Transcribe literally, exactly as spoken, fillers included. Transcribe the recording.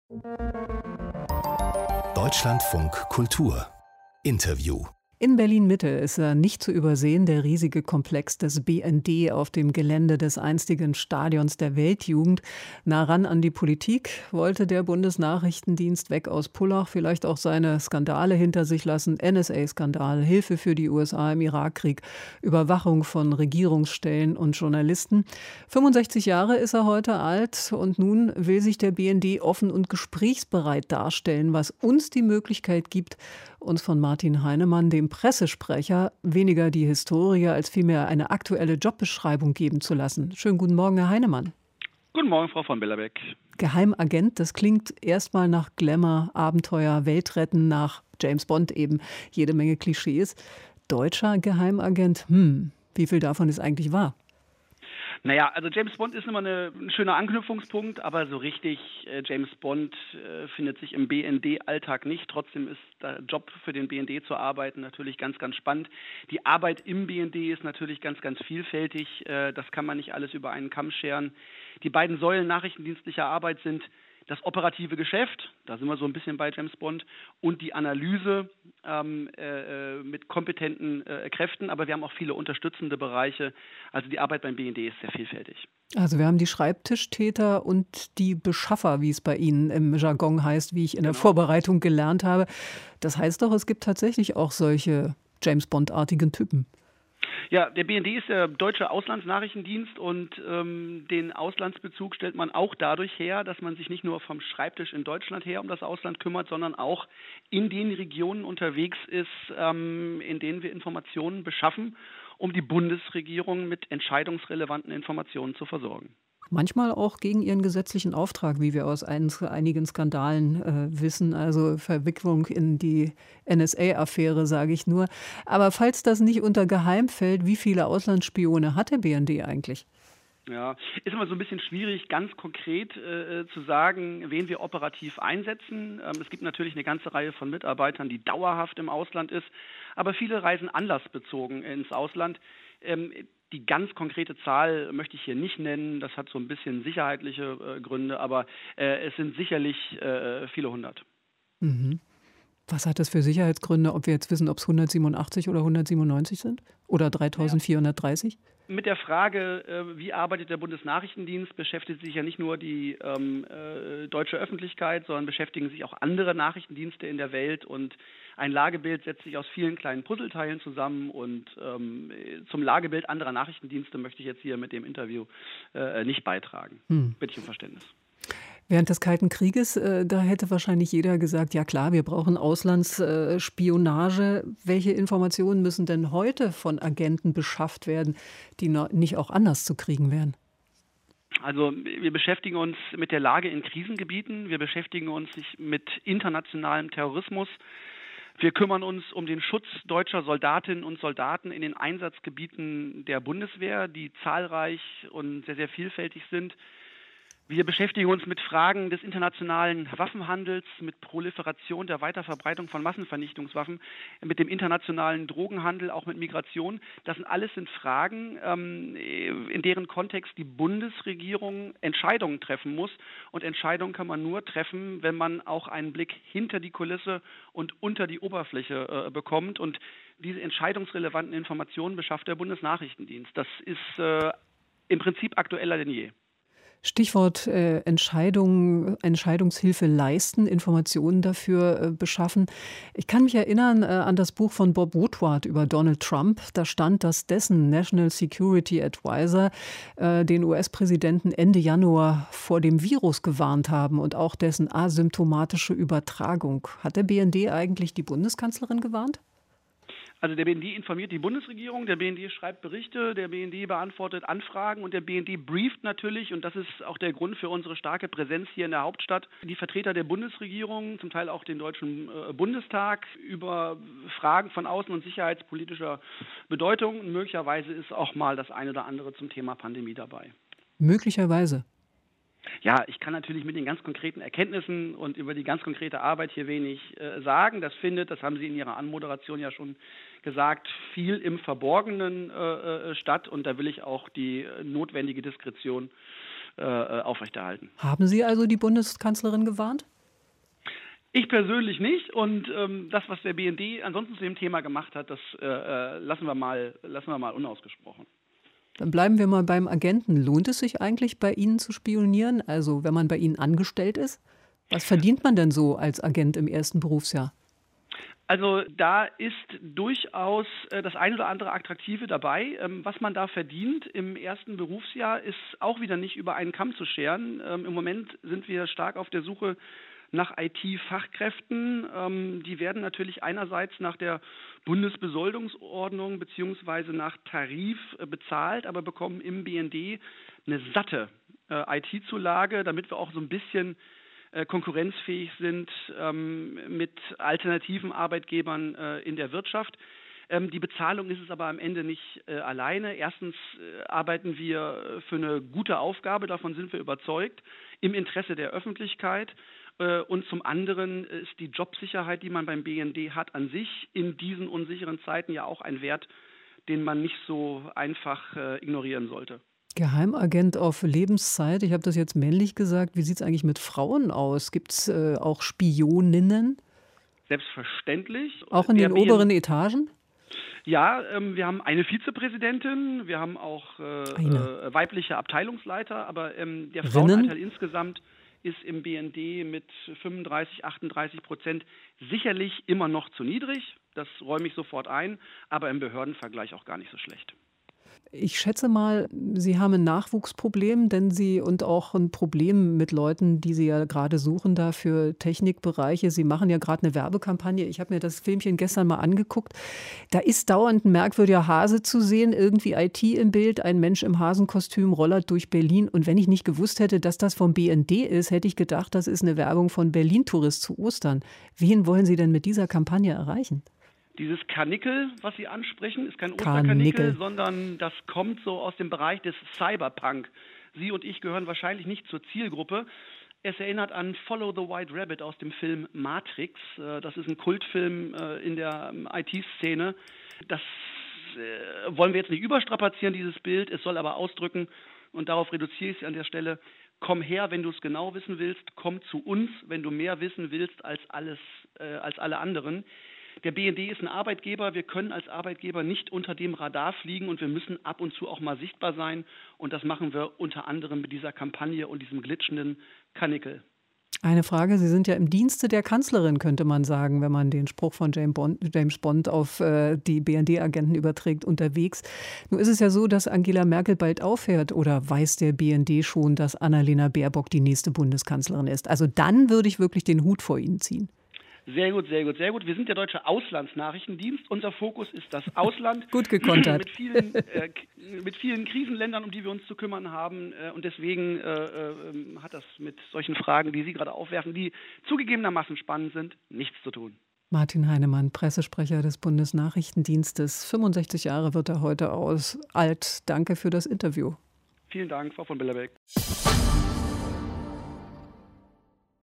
Deutschlandfunk Kultur Interview. In Berlin-Mitte ist er nicht zu übersehen, der riesige Komplex des B N D auf dem Gelände des einstigen Stadions der Weltjugend. Nah ran an die Politik wollte der Bundesnachrichtendienst weg aus Pullach vielleicht auch seine Skandale hinter sich lassen. N S A-Skandal, Hilfe für die U S A im Irakkrieg, Überwachung von Regierungsstellen und Journalisten. fünfundsechzig Jahre ist er heute alt und nun will sich der B N D offen und gesprächsbereit darstellen, was uns die Möglichkeit gibt, uns von Martin Heinemann, dem Pressesprecher, weniger die Historie als vielmehr eine aktuelle Jobbeschreibung geben zu lassen. Schönen guten Morgen, Herr Heinemann. Guten Morgen, Frau von Bellerbeck. Geheimagent, das klingt erstmal nach Glamour, Abenteuer, Weltretten, nach James Bond eben, jede Menge Klischees. Deutscher Geheimagent, hm, wie viel davon ist eigentlich wahr? Naja, also James Bond ist immer eine, ein schöner Anknüpfungspunkt, aber so richtig äh, James Bond äh, findet sich im B N D-Alltag nicht. Trotzdem ist der Job für den B N D zu arbeiten natürlich ganz, ganz spannend. Die Arbeit im B N D ist natürlich ganz, ganz vielfältig. Äh, das kann man nicht alles über einen Kamm scheren. Die beiden Säulen nachrichtendienstlicher Arbeit sind das operative Geschäft, da sind wir so ein bisschen bei James Bond, und die Analyse ähm, äh, mit kompetenten äh, Kräften. Aber wir haben auch viele unterstützende Bereiche. Also die Arbeit beim B N D ist sehr vielfältig. Also wir haben die Schreibtischtäter und die Beschaffer, wie es bei Ihnen im Jargon heißt, wie ich in der Genau. Vorbereitung gelernt habe. Das heißt doch, es gibt tatsächlich auch solche James Bond-artigen Typen. Ja, der B N D ist der deutsche Auslandsnachrichtendienst und ähm, den Auslandsbezug stellt man auch dadurch her, dass man sich nicht nur vom Schreibtisch in Deutschland her um das Ausland kümmert, sondern auch in den Regionen unterwegs ist, ähm, in denen wir Informationen beschaffen, um die Bundesregierung mit entscheidungsrelevanten Informationen zu versorgen. Manchmal auch gegen ihren gesetzlichen Auftrag, wie wir aus ein, einigen Skandalen äh, wissen, also Verwicklung in die N S A-Affäre, sage ich nur. Aber falls das nicht unter Geheim fällt, wie viele Auslandsspione hat der B N D eigentlich? Ja, ist immer so ein bisschen schwierig, ganz konkret äh, zu sagen, wen wir operativ einsetzen. Ähm, es gibt natürlich eine ganze Reihe von Mitarbeitern, die dauerhaft im Ausland ist, aber viele reisen anlassbezogen ins Ausland. Ähm, Die ganz konkrete Zahl möchte ich hier nicht nennen, das hat so ein bisschen sicherheitliche äh, Gründe, aber äh, es sind sicherlich äh, viele hundert. Mhm. Was hat das für Sicherheitsgründe, ob wir jetzt wissen, ob es hundertsiebenundachtzig oder hundertsiebenundneunzig sind? Oder dreitausendvierhundertdreißig? Mit der Frage, äh, wie arbeitet der Bundesnachrichtendienst, beschäftigt sich ja nicht nur die ähm, äh, deutsche Öffentlichkeit, sondern beschäftigen sich auch andere Nachrichtendienste in der Welt. Und ein Lagebild setzt sich aus vielen kleinen Puzzleteilen zusammen. Und ähm, zum Lagebild anderer Nachrichtendienste möchte ich jetzt hier mit dem Interview äh, nicht beitragen. Hm. Bitte ich um Verständnis. Während des Kalten Krieges, äh, da hätte wahrscheinlich jeder gesagt, ja klar, wir brauchen Auslandsspionage. Äh, Welche Informationen müssen denn heute von Agenten beschafft werden, die noch nicht auch anders zu kriegen wären? Also wir beschäftigen uns mit der Lage in Krisengebieten, wir beschäftigen uns mit internationalem Terrorismus. Wir kümmern uns um den Schutz deutscher Soldatinnen und Soldaten in den Einsatzgebieten der Bundeswehr, die zahlreich und sehr, sehr vielfältig sind. Wir beschäftigen uns mit Fragen des internationalen Waffenhandels, mit Proliferation der Weiterverbreitung von Massenvernichtungswaffen, mit dem internationalen Drogenhandel, auch mit Migration. Das sind alles sind Fragen, ähm, in deren Kontext die Bundesregierung Entscheidungen treffen muss. Und Entscheidungen kann man nur treffen, wenn man auch einen Blick hinter die Kulisse und unter die Oberfläche äh, bekommt. Und diese entscheidungsrelevanten Informationen beschafft der Bundesnachrichtendienst. Das ist äh, im Prinzip aktueller denn je. Stichwort äh, Entscheidung, Entscheidungshilfe leisten, Informationen dafür äh, beschaffen. Ich kann mich erinnern äh, an das Buch von Bob Woodward über Donald Trump. Da stand, dass dessen National Security Advisor äh, den U S-Präsidenten Ende Januar vor dem Virus gewarnt haben und auch dessen asymptomatische Übertragung. Hat der B N D eigentlich die Bundeskanzlerin gewarnt? Also der B N D informiert die Bundesregierung, der B N D schreibt Berichte, der B N D beantwortet Anfragen und der B N D brieft natürlich, und das ist auch der Grund für unsere starke Präsenz hier in der Hauptstadt, die Vertreter der Bundesregierung, zum Teil auch den Deutschen äh, Bundestag, über Fragen von außen- und sicherheitspolitischer Bedeutung. Und möglicherweise ist auch mal das eine oder andere zum Thema Pandemie dabei. Möglicherweise. Ja, ich kann natürlich mit den ganz konkreten Erkenntnissen und über die ganz konkrete Arbeit hier wenig äh, sagen. Das findet, das haben Sie in Ihrer Anmoderation ja schon gesagt, viel im Verborgenen äh, statt, und da will ich auch die äh, notwendige Diskretion äh, aufrechterhalten. Haben Sie also die Bundeskanzlerin gewarnt? Ich persönlich nicht und ähm, das, was der B N D ansonsten zu dem Thema gemacht hat, das äh, lassen wir mal, lassen wir mal unausgesprochen. Dann bleiben wir mal beim Agenten. Lohnt es sich eigentlich, bei Ihnen zu spionieren? Also wenn man bei Ihnen angestellt ist? Was verdient man denn so als Agent im ersten Berufsjahr? Also da ist durchaus äh, das ein oder andere Attraktive dabei. Ähm, was man da verdient im ersten Berufsjahr, ist auch wieder nicht über einen Kamm zu scheren. Ähm, Im Moment sind wir stark auf der Suche nach I T-Fachkräften. Ähm, die werden natürlich einerseits nach der Bundesbesoldungsordnung beziehungsweise nach Tarif äh, bezahlt, aber bekommen im B N D eine satte äh, I T-Zulage, damit wir auch so ein bisschen äh, konkurrenzfähig sind ähm, mit alternativen Arbeitgebern äh, in der Wirtschaft. Ähm, die Bezahlung ist es aber am Ende nicht äh, alleine. Erstens äh, arbeiten wir für eine gute Aufgabe, davon sind wir überzeugt, im Interesse der Öffentlichkeit. Und zum anderen ist die Jobsicherheit, die man beim B N D hat, an sich in diesen unsicheren Zeiten ja auch ein Wert, den man nicht so einfach äh, ignorieren sollte. Geheimagent auf Lebenszeit, ich habe das jetzt männlich gesagt. Wie sieht es eigentlich mit Frauen aus? Gibt es äh, auch Spioninnen? Selbstverständlich. Auch in der den B N D oberen Etagen? Ja, ähm, wir haben eine Vizepräsidentin, wir haben auch äh, äh, weibliche Abteilungsleiter, aber ähm, der Frauenanteil insgesamt ist im B N D mit fünfunddreißig, achtunddreißig Prozent sicherlich immer noch zu niedrig. Das räume ich sofort ein, aber im Behördenvergleich auch gar nicht so schlecht. Ich schätze mal, Sie haben ein Nachwuchsproblem, denn Sie und auch ein Problem mit Leuten, die Sie ja gerade suchen da für Technikbereiche. Sie machen ja gerade eine Werbekampagne. Ich habe mir das Filmchen gestern mal angeguckt. Da ist dauernd ein merkwürdiger Hase zu sehen, irgendwie I T im Bild, ein Mensch im Hasenkostüm rollert durch Berlin. Und wenn ich nicht gewusst hätte, dass das vom B N D ist, hätte ich gedacht, das ist eine Werbung von Berlin Tourist zu Ostern. Wen wollen Sie denn mit dieser Kampagne erreichen? Dieses Karnickel, was Sie ansprechen, ist kein Osterkarnickel, Karnickel. sondern das kommt so aus dem Bereich des Cyberpunk. Sie und ich gehören wahrscheinlich nicht zur Zielgruppe. Es erinnert an Follow the White Rabbit aus dem Film Matrix. Das ist ein Kultfilm in der I T-Szene. Das wollen wir jetzt nicht überstrapazieren, dieses Bild. Es soll aber ausdrücken, und darauf reduziere ich es an der Stelle, komm her, wenn du es genau wissen willst. Komm zu uns, wenn du mehr wissen willst als, alles, äh, als alle anderen. Der B N D ist ein Arbeitgeber. Wir können als Arbeitgeber nicht unter dem Radar fliegen und wir müssen ab und zu auch mal sichtbar sein. Und das machen wir unter anderem mit dieser Kampagne und diesem glitschenden Karnickel. Eine Frage, Sie sind ja im Dienste der Kanzlerin, könnte man sagen, wenn man den Spruch von James Bond, James Bond auf äh, die B N D-Agenten überträgt, unterwegs. Nun ist es ja so, dass Angela Merkel bald aufhört, oder weiß der B N D schon, dass Annalena Baerbock die nächste Bundeskanzlerin ist? Also dann würde ich wirklich den Hut vor Ihnen ziehen. Sehr gut, sehr gut, sehr gut. Wir sind der deutsche Auslandsnachrichtendienst. Unser Fokus ist das Ausland. Gut gekontert. mit, vielen, äh, mit vielen Krisenländern, um die wir uns zu kümmern haben. Äh, und deswegen äh, äh, hat das mit solchen Fragen, die Sie gerade aufwerfen, die zugegebenermaßen spannend sind, nichts zu tun. Martin Heinemann, Pressesprecher des Bundesnachrichtendienstes. fünfundsechzig Jahre wird er heute aus alt. Danke für das Interview. Vielen Dank, Frau von Bellerbeck.